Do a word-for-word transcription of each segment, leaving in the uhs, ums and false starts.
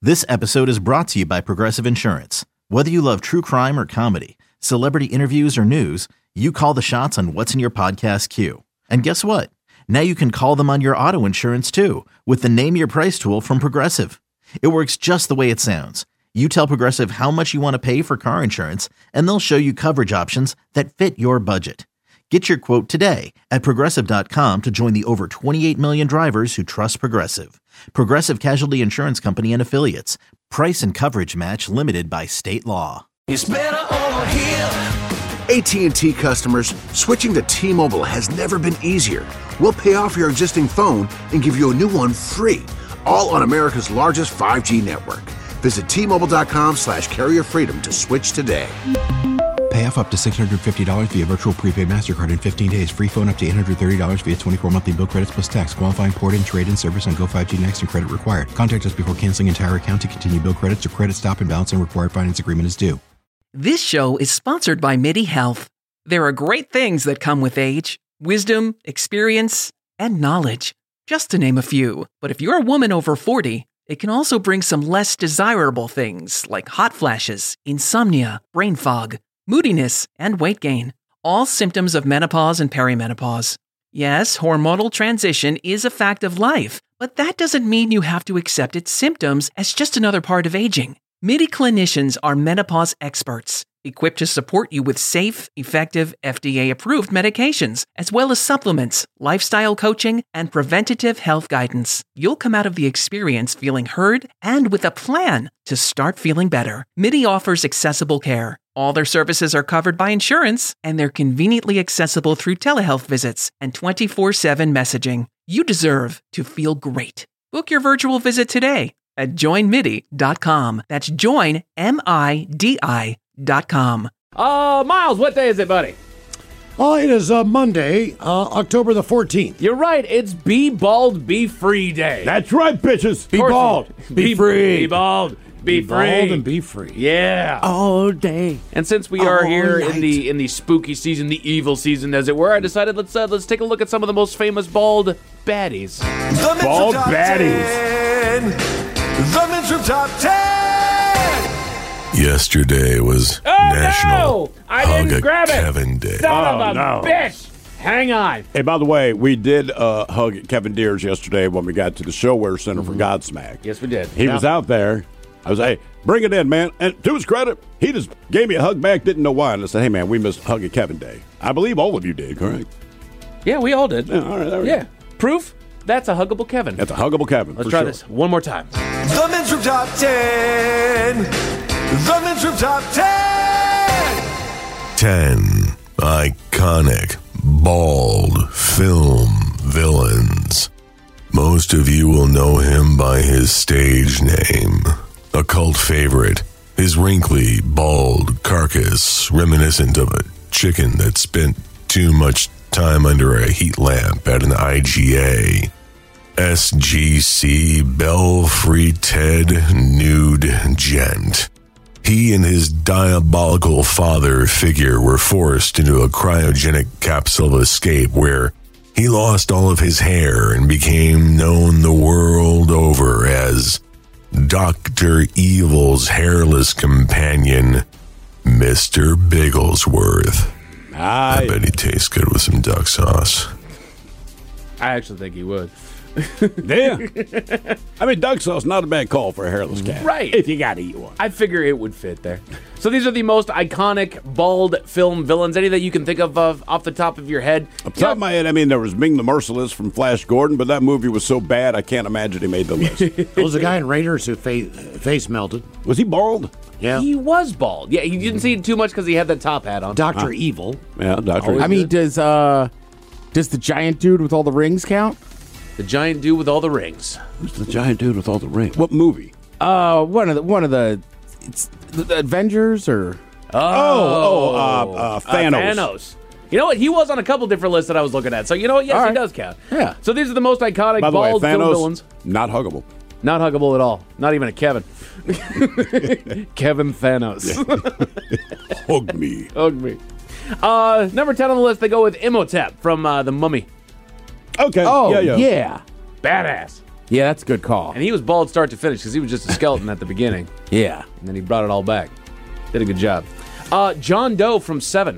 This episode is brought to you by Progressive Insurance. Whether you love true crime or comedy, celebrity interviews or news, you call the shots on what's in your podcast queue. And guess what? Now you can call them on your auto insurance too with the Name Your Price tool from Progressive. It works just the way it sounds. You tell Progressive how much you want to pay for car insurance, and they'll show you coverage options that fit your budget. Get your quote today at Progressive dot com to join the over twenty-eight million drivers who trust Progressive. Progressive Casualty Insurance Company and Affiliates. Price and coverage match limited by state law. It's better over here. A T and T customers, switching to T-Mobile has never been easier. We'll pay off your existing phone and give you a new one free, all on America's largest five G network. Visit T Mobile dot com slash carrier freedom to switch today. Pay off up to six hundred fifty dollars via virtual prepaid MasterCard in fifteen days. Free phone up to eight hundred thirty dollars via twenty-four monthly bill credits plus tax. Qualifying port-in, trade-in service on Go five G Next and credit required. Contact us before canceling entire account to continue bill credits or credit stop and balance and required finance agreement is due. This show is sponsored by MIDI Health. There are great things that come with age. Wisdom, experience, and knowledge. Just to name a few. But if you're a woman over forty, it can also bring some less desirable things like hot flashes, insomnia, brain fog, moodiness, and weight gain. All symptoms of menopause and perimenopause. Yes, hormonal transition is a fact of life, but that doesn't mean you have to accept its symptoms as just another part of aging. MIDI clinicians are menopause experts, equipped to support you with safe, effective, F D A-approved medications, as well as supplements, lifestyle coaching, and preventative health guidance. You'll come out of the experience feeling heard and with a plan to start feeling better. MIDI offers accessible care. All their services are covered by insurance, and they're conveniently accessible through telehealth visits and twenty-four seven messaging. You deserve to feel great. Book your virtual visit today at join midi dot com. That's join, M I D I dot com. Uh, Miles, what day is it, buddy? Oh, it is uh, Monday, uh, October the fourteenth. You're right. It's Be Bald, Be Free Day. That's right, bitches. Be bald. Be, be free. Be bald. Be, Be free. bald and be free. Yeah. All day. And since we are All here night. in the in the spooky season, the evil season, as it were, I decided let's uh, let's take a look at some of the most famous bald baddies. The Bald Top baddies. ten. The Men's Top ten. Yesterday was Oh, National no! I Hug didn't a grab it. Kevin Day. Son Oh, of a no. bitch! Hang on. Hey, by the way, we did uh, hug Kevin Deers yesterday when we got to the Showwear Center for Godsmack. Yes, we did. He was out there. I was like, hey, bring it in, man. And to his credit, he just gave me a hug back, didn't know why. And I said, hey, man, we missed Hug a Kevin Day. I believe all of you did, correct? Yeah, we all did. Yeah, all right, there we Yeah. go. Proof? That's a huggable Kevin. That's a huggable Kevin. Let's for try sure. this one more time. The Men's Top ten. The Men's Top ten. Ten iconic bald film villains. Most of you will know him by his stage name, a cult favorite. His wrinkly, bald carcass, reminiscent of a chicken that spent too much time under a heat lamp at an I G A. S G C Belfry Ted Nude Gent. He and his diabolical father figure were forced into a cryogenic capsule of escape where he lost all of his hair and became known the world over as Doctor Evil's hairless companion, Mister Bigglesworth. I, I bet he tastes good with some duck sauce. I actually think he would. Yeah. I mean, duck sauce, not a bad call for a hairless cat. Right. If you got to eat one. I figure it would fit there. So these are the most iconic bald film villains. Any that you can think of uh, off the top of your head? Off the top of my head, I mean, there was Ming the Merciless from Flash Gordon, but that movie was so bad, I can't imagine he made the list. There was a guy in Raiders who fa- face melted. Was he bald? Yeah. He was bald. Yeah, he didn't see it too much because he had that top hat on. Doctor Evil. Yeah, Doctor I mean, does uh, does the giant dude with all the rings count? The giant dude with all the rings. Who's the giant dude with all the rings? What movie? Uh, one of the one of the, it's the Avengers or Oh, oh, uh, uh, Thanos. Uh, Thanos. You know what? He was on a couple different lists that I was looking at. So you know what? Yes, All he right. does count. Yeah. So these are the most iconic By the way, bald film Thanos, villains. not huggable. Not huggable at all. Not even a Kevin. Kevin Thanos. Hug me. Hug me. Uh, number ten on the list, they go with Imhotep from uh, The Mummy. Okay. oh yeah, yeah. yeah. Badass. Yeah, that's a good call. And he was bald start to finish because he was just a skeleton at the beginning. Yeah. And then he brought it all back. Did a good job. Uh, John Doe from Seven.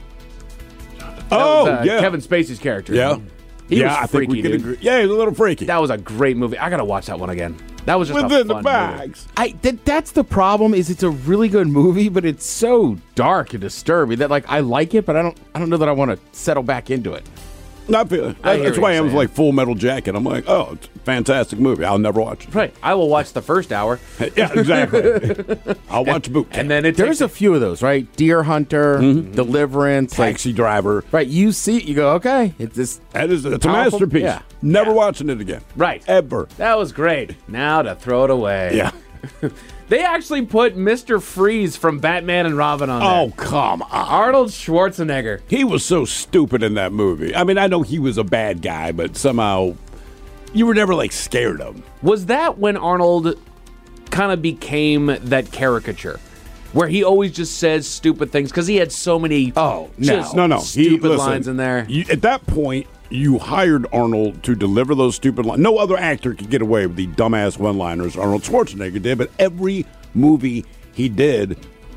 That Oh, was, uh, yeah. Kevin Spacey's character. Yeah. He yeah, was I freaky, think we can dude. agree. Yeah, he's a little freaky. That was a great movie. I got to watch that one again. That was just Within a the fun bags. I that, that's the problem. Is it's a really good movie, but it's so dark and disturbing that like I like it, but I don't I don't know that I want to settle back into it. I feel, I hear that's what why you're I was saying. like Full Metal Jacket. I'm like, oh, it's a fantastic movie. I'll never watch it. Right. I will watch the first hour. Yeah, exactly. I'll watch Boot Camp. And then it There's takes a few of those, right? Deer Hunter, Deliverance, like, Taxi Driver. right? You see it, you go, okay, it's this. That is, it's a Powerful- masterpiece. yeah. Never Yeah. watching it again. Right. Ever. That was great. Now to throw it away. Yeah. They actually put Mister Freeze from Batman and Robin on there. Oh, come on. Arnold Schwarzenegger. He was so stupid in that movie. I mean, I know he was a bad guy, but somehow you were never like scared of him. Was that when Arnold kind of became that caricature? Where he always just says stupid things because he had so many Oh, no. just No, no. stupid He- listen, lines in there. You, at that point, you hired Arnold to deliver those stupid lines. No other actor could get away with the dumbass one-liners Arnold Schwarzenegger did, but every movie he did,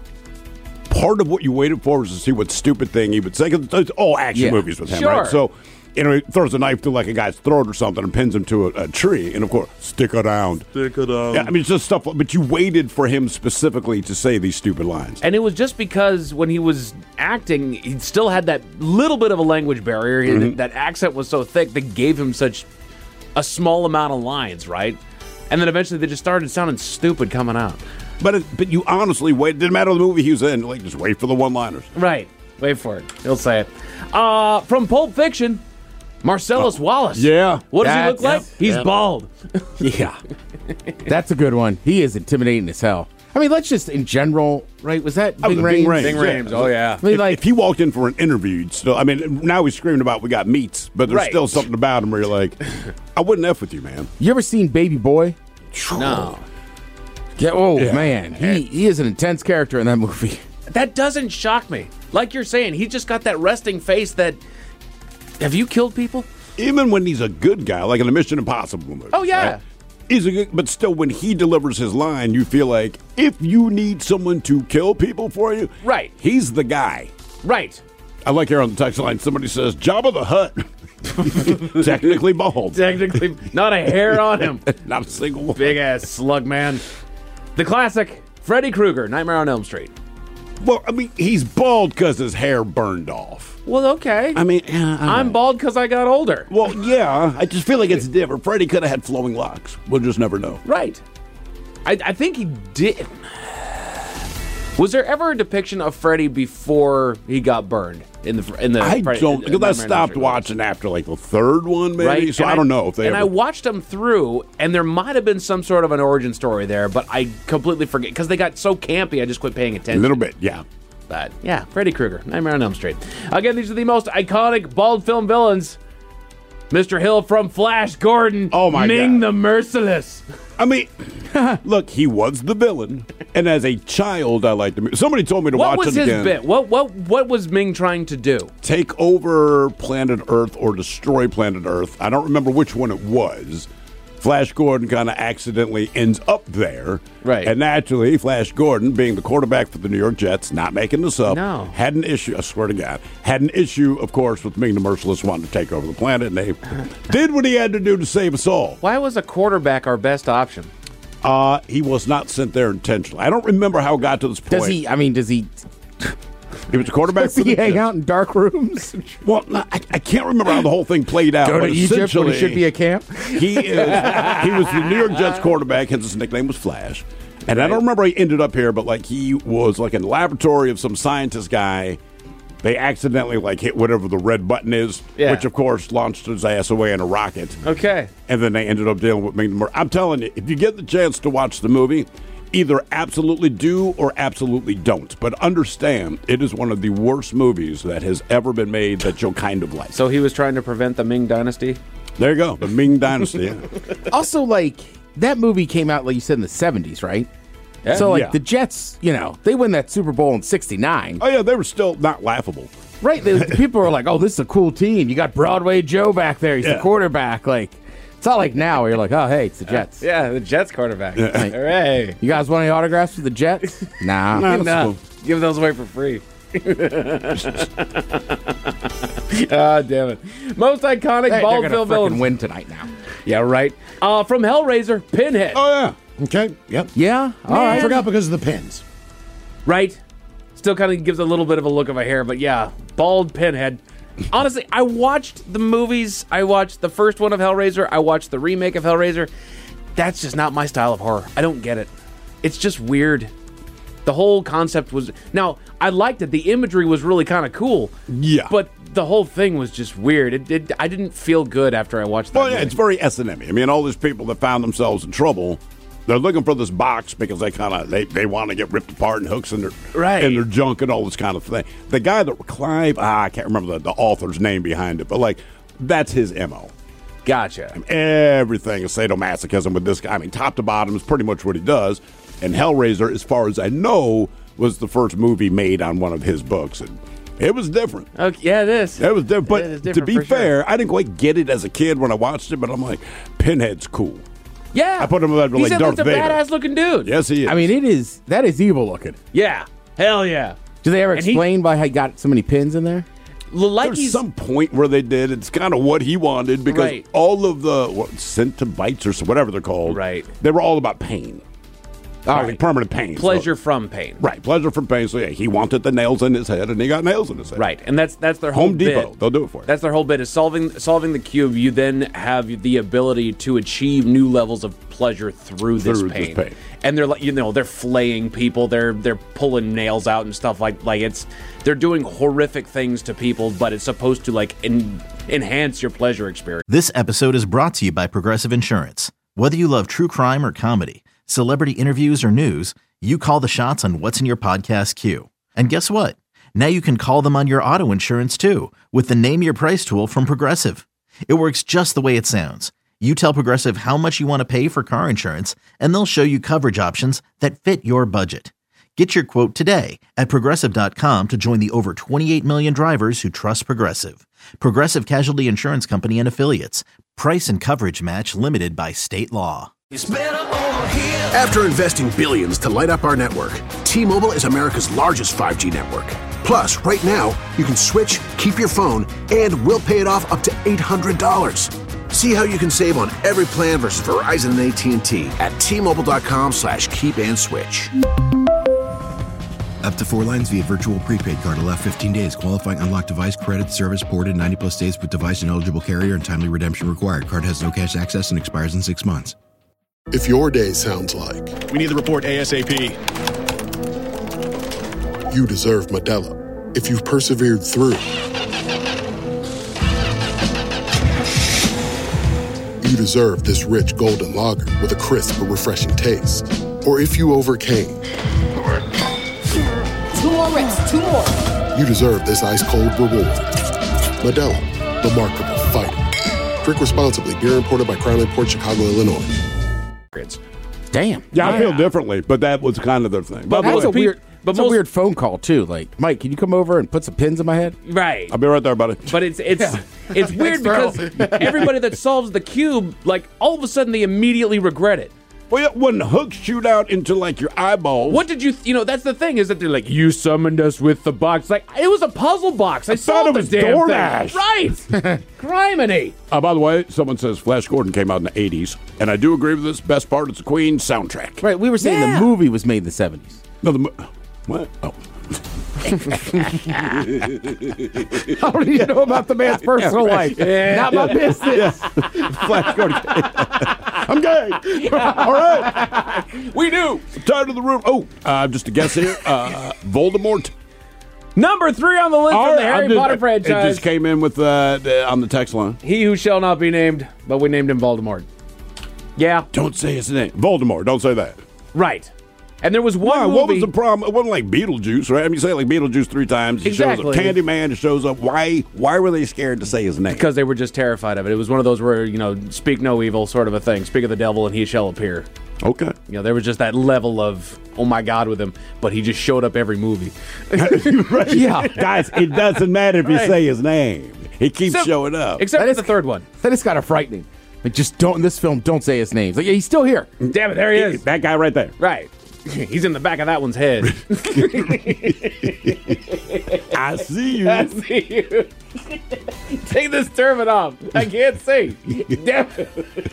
part of what you waited for was to see what stupid thing he would say. 'Cause it's all action Yeah. movies with him, Sure. right? So, you know, he throws a knife through like a guy's throat or something and pins him to a, a tree, and of course, stick around. Stick around. Yeah, I mean, it's just stuff, but you waited for him specifically to say these stupid lines. And it was just because when he was acting, he still had that little bit of a language barrier. Mm-hmm. That accent was so thick that gave him such a small amount of lines, right? And then eventually they just started sounding stupid coming out. But it, but you honestly wait. Didn't matter the movie he was in. Like, just wait for the one-liners. Right. Wait for it. He'll say it. Uh, from Pulp Fiction, Marcellus Wallace. Yeah. What does he That- look like? yep. He's Yep. bald. Yeah, that's a good one. He is intimidating as hell. I mean, let's just in general, right? Was that Oh, Bing the Rames? Bing Rames. Bing Rames. Oh, yeah. I mean, If, like, if he walked in for an interview, you'd still. I mean, now he's screaming about we got meats, but there's Right. still something about him where you're like, I wouldn't f with you, man. you ever seen Baby Boy? No. Yeah. Oh Yeah. man, he he is an intense character in that movie. That doesn't shock me. Like you're saying, he just got that resting face that. Have you killed people? Even when he's a good guy, like in a Mission Impossible movie. Oh, yeah. right? He's a good, but still, when he delivers his line, you feel like if you need someone to kill people for you, Right. he's the guy. Right. I like here on the text line, somebody says, Jabba the Hutt. Technically bald. Technically, not a hair on him. Not a single one. Big ass slug man. The classic Freddy Krueger, Nightmare on Elm Street. Well, I mean, he's bald because his hair burned off. Well, okay. I mean, yeah, I I'm know. bald because I got older. Well, yeah, I just feel like it's different. Freddie could have had flowing locks. We'll just never know. Right. I, I think he did. Was there ever a depiction of Freddy before he got burned in the in the? I Freddy- don't, in because I Nightmare on Elm stopped Street? watching after like the third one, maybe. Right? So And I don't know if they And ever. I watched them through, and there might have been some sort of an origin story there, but I completely forget because they got so campy. I just quit paying a attention. little bit, yeah. But yeah, Freddy Krueger, Nightmare on Elm Street. Again, these are the most iconic bald film villains. Mister Hill from Flash Gordon. Oh, my Ming God. the Merciless. I mean, look, he was the villain, and as a child, I liked him. Somebody told me to What watch was it his again. bit? What what what was Ming trying to do? Take over planet Earth or destroy planet Earth. I don't remember which one it was. Flash Gordon kind of accidentally ends up there. Right. And naturally, Flash Gordon, being the quarterback for the New York Jets, not making this up, No. had an issue, I swear to God, had an issue, of course, with Ming the Merciless wanting to take over the planet, and they did what he had to do to save us all. Why was a quarterback our best option? Uh, he was not sent there intentionally. I don't remember how it got to this point. Does he? I mean, does he? He was a quarterback Does for he the hang Jets. out in dark rooms? Well, no, I, I can't remember how the whole thing played out. Go to but Egypt when it essentially, should be a camp. He is. He was the New York Jets quarterback, hence his nickname was Flash. And I don't remember how he ended up here, but like he was like in the laboratory of some scientist guy. They accidentally like hit whatever the red button is, Yeah. which of course launched his ass away in a rocket. Okay. And then they ended up dealing with Ming the Mer- I'm telling you, if you get the chance to watch the movie, either absolutely do or absolutely don't. But understand, it is one of the worst movies that has ever been made that you'll kind of like. So he was trying to prevent the Ming Dynasty? There you go, the Ming Dynasty. Yeah. Also, like that movie came out, like you said, in the seventies, right? Yeah. So, like Yeah. the Jets, you know, they win that Super Bowl in sixty-nine. Oh, yeah, they were still not laughable. Right. The, the people are like, oh, this is a cool team. You got Broadway Joe back there. He's Yeah. the quarterback. Like, It's not like now where you're like, oh, hey, it's the Jets. Yeah, the Jets quarterback. Yeah. Hooray. You guys want any autographs for the Jets? Nah. Nah, that's No, cool. give those away for free. Ah, damn it. Most iconic Hey, they're bald gonna Phil frickin' villains. win tonight now. Yeah, right. Uh, from Hellraiser, Pinhead. Oh, yeah. Okay. Yep. Yeah? All I right. forgot because of the pins. Right? Still kind of gives a little bit of a look of a hair, but yeah, bald Pinhead. Honestly, I watched the movies. I watched the first one of Hellraiser. I watched the remake of Hellraiser. That's just not my style of horror. I don't get it. It's just weird. The whole concept was... Now, I liked it. The imagery was really kind of cool. Yeah. But the whole thing was just weird. It, it, I didn't feel good after I watched that Well, yeah, movie. it's very S and M-y. I mean, all these people that found themselves in trouble, they're looking for this box because they kind of they, they want to get ripped apart and hooks in their Right. in their junk and all this kind of thing. The guy that Clive, ah, I can't remember the, the author's name behind it, but like that's his M O. Gotcha. Everything is sadomasochism with this guy. I mean, top to bottom is pretty much what he does. And Hellraiser, as far as I know, was the first movie made on one of his books, and it was different. Okay, yeah, it is. It was different. But It is to different be for sure. fair, I didn't quite get it as a kid when I watched it, but I'm like, Pinhead's cool. Yeah. I put him like He's Darth a Vader. badass looking dude. Yes, he is. I mean, it is, that is evil looking. Yeah. Hell yeah. Do they ever And he- explain why he got so many pins in there? Like there's he's some point where they did. It's kind of what he wanted because Right. all of the what, Centibites or so- whatever they're called, Right. They were all about pain. Oh, Right. like permanent pain. pleasure So, from pain. right, pleasure from pain. So yeah, he wanted the nails in his head, and he got nails in his head. Right. And that's that's their whole Home Depot, bit. they'll do it for you. That's their whole bit is solving solving the cube. You then have the ability to achieve new levels of pleasure through this Through this pain. pain. And they're like, you know, they're flaying people. They're they're pulling nails out and stuff like like it's they're doing horrific things to people, but it's supposed to like en- enhance your pleasure experience. This episode is brought to you by Progressive Insurance. Whether you love true crime or comedy, celebrity interviews or news, you call the shots on what's in your podcast queue. And guess what? Now you can call them on your auto insurance too with the Name Your Price tool from Progressive. It works just the way it sounds. You tell Progressive how much you want to pay for car insurance, and they'll show you coverage options that fit your budget. Get your quote today at Progressive dot com to join the over twenty-eight million drivers who trust Progressive. Progressive Casualty Insurance Company and Affiliates. Price and coverage match limited by state law. It's better over here. After investing billions to light up our network, T-Mobile is America's largest five G network. Plus, right now, you can switch, keep your phone, and we'll pay it off up to eight hundred dollars. See how you can save on every plan versus Verizon and A T and T at T-Mobile.com slash keep and switch. Up to four lines via virtual prepaid card. Allow fifteen days. Qualifying unlocked device credit service ported ninety plus days with device and eligible carrier and timely redemption required. Card has no cash access and expires in six months. If your day sounds like We need the report ASAP. you deserve Modelo, if you've persevered through, you deserve this rich golden lager with a crisp but refreshing taste. Or if you overcame, Two more reps, two more. you deserve this ice cold reward. Modelo, the Markable Fighter. Drink responsibly. Beer imported by Crown Port Chicago, Illinois. Damn. Yeah, I feel differently, but that was kind of their thing. But that's a most weird, peop- but that's a most- weird phone call too. Like, Mike, can you come over and put some pins in my head? Right. I'll be right there, buddy. But it's it's it's weird because everybody that solves the cube, like all of a sudden they immediately regret it. Well, yeah, when hooks shoot out into like your eyeballs. What did you? You know, that's the thing is that they're like, you summoned us with the box. Like it was a puzzle box. I, I saw thought it the was damn DoorDash. thing. Right. Criminy. Uh, by the way, someone says Flash Gordon came out in the eighties, and I do agree with this. Best part is the Queen soundtrack. Right. We were saying Yeah. the movie was made in the seventies. No, the mo- what? Oh. I don't even know about the man's personal life. Not my business. Flash Gordon. I'm gay. All right. We do. I'm tired of the room. Oh, uh, just a guess here. Uh, Voldemort. Number three on the list All from the right, Harry I'm just- Potter It franchise. just came in with uh, the- on the text line. He who shall not be named, but we named him Voldemort. Yeah. Don't say his name. Voldemort. Don't say that. Right. And there was one Why? movie. What was the problem? It wasn't like Beetlejuice, right? I mean, you say like Beetlejuice three times. He Exactly. shows up. Candyman shows up. Why? Why were they scared to say his name? Because they were just terrified of it. It was one of those where, you know, speak no evil sort of a thing. Speak of the devil and he shall appear. Okay. You know, there was just that level of, oh my God, with him. But he just showed up every movie. Right? Yeah. Guys, it doesn't matter if you Right. say his name. He keeps Except- showing up. Except That for is- the third one. That is kind of frightening. Like, just don't, in this film, don't say his name. It's like, yeah, he's still here. Damn it, there he is. That guy right there. Right. He's in the back of that one's head. I see you. I see you. Take this turban off. I can't see. Damn it.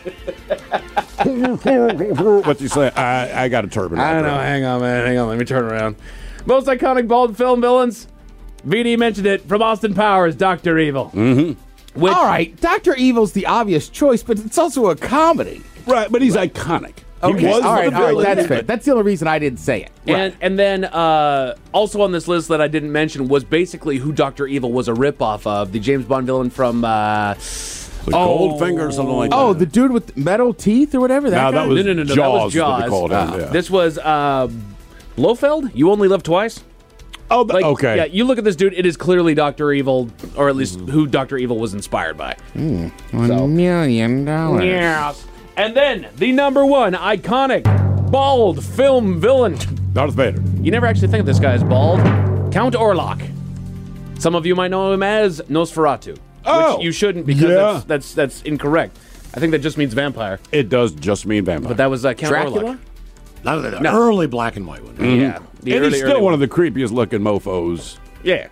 What you say? I, I got a turban. I don't know. Hang on, man. Hang on. Let me turn around. Most iconic bald film villains. V D mentioned it from Austin Powers, Doctor Evil. Mm-hmm. Which, all right, Doctor Evil's the obvious choice, but it's also a comedy. Right, but he's right. iconic. Okay, he was all right, the all right, villain. that's fair. That's the only reason I didn't say it. And and then uh, also on this list that I didn't mention was basically who Doctor Evil was a ripoff of, the James Bond villain from uh, The oh, Goldfinger or something like that. Oh, the dude with metal teeth or whatever? That No, guy? that was no, no, no, no, Jaws. that was is what they Jaws. called him, Uh, yeah. This was uh, Blofeld. You Only Live Twice. Oh, th- Like, okay. Yeah, you look at this dude. It is clearly Doctor Evil, or at least who Doctor Evil was inspired by. Mm, One million dollars. Yes. And then the number one iconic bald film villain. Darth Vader. You never actually think of this guy as bald. Count Orlok. Some of you might know him as Nosferatu. Oh, which you shouldn't because yeah. that's, that's that's incorrect. I think that just means vampire. It does just mean vampire. But that was uh, Count Dracula? Orlok. Not the No. early black and white one. Yeah. The and early, he's still early one of the creepiest looking mofos. Yeah.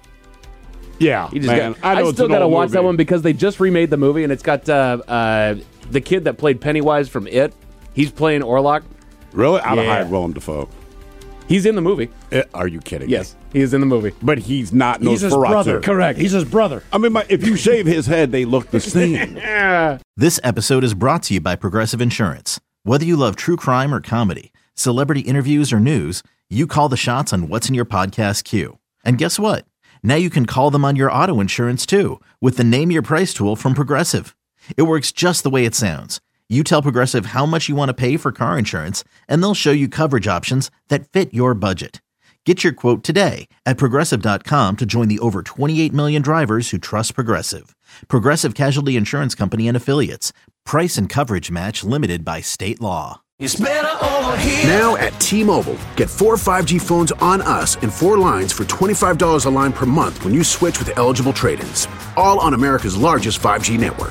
Yeah, You just man. got, I know I it's still an got to old watch that movie. one because they just remade the movie and it's got uh, uh, the kid that played Pennywise from It. He's playing Orlok. Really? I'd have Yeah. hired Willem Dafoe. He's in the movie. Eh, are you kidding? Yes, he is in the movie. But he's not He's his Nosferatu. brother. Correct. He's his brother. I mean, my, if you shave his head, they look the same. This episode is brought to you by Progressive Insurance. Whether you love true crime or comedy, celebrity interviews or news, you call the shots on what's in your podcast queue. And guess what? Now you can call them on your auto insurance too with the Name Your Price tool from Progressive. It works just the way it sounds. You tell Progressive how much you want to pay for car insurance, and they'll show you coverage options that fit your budget. Get your quote today at Progressive dot com to join the over twenty-eight million drivers who trust Progressive. Progressive Casualty Insurance Company and Affiliates. Price and coverage match limited by state law. It's better over here. Now at T-Mobile, get four five G phones on us and four lines for twenty-five dollars a line per month when you switch with eligible trade-ins. All on America's largest five G network.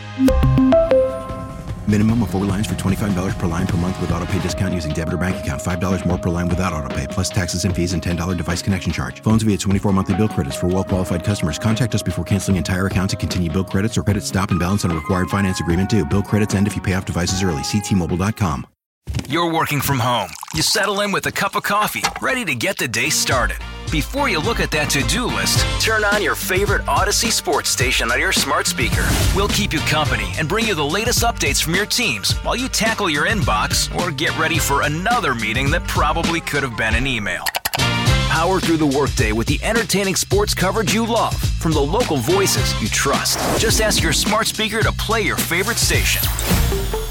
Minimum of four lines for twenty-five dollars per line per month with auto pay discount using debit or bank account. five dollars more per line without auto pay, plus taxes and fees and ten dollars device connection charge. Phones via twenty-four monthly bill credits for well-qualified customers. Contact us before canceling entire account to continue bill credits or credit stop and balance on a required finance agreement due. Bill credits end if you pay off devices early. See T Mobile dot com. You're working from home. You settle in with a cup of coffee, ready to get the day started. Before you look at that to-do list, turn on your favorite Odyssey sports station on your smart speaker. We'll keep you company and bring you the latest updates from your teams while you tackle your inbox or get ready for another meeting that probably could have been an email. Power through the workday with the entertaining sports coverage you love from the local voices you trust. Just ask your smart speaker to play your favorite station.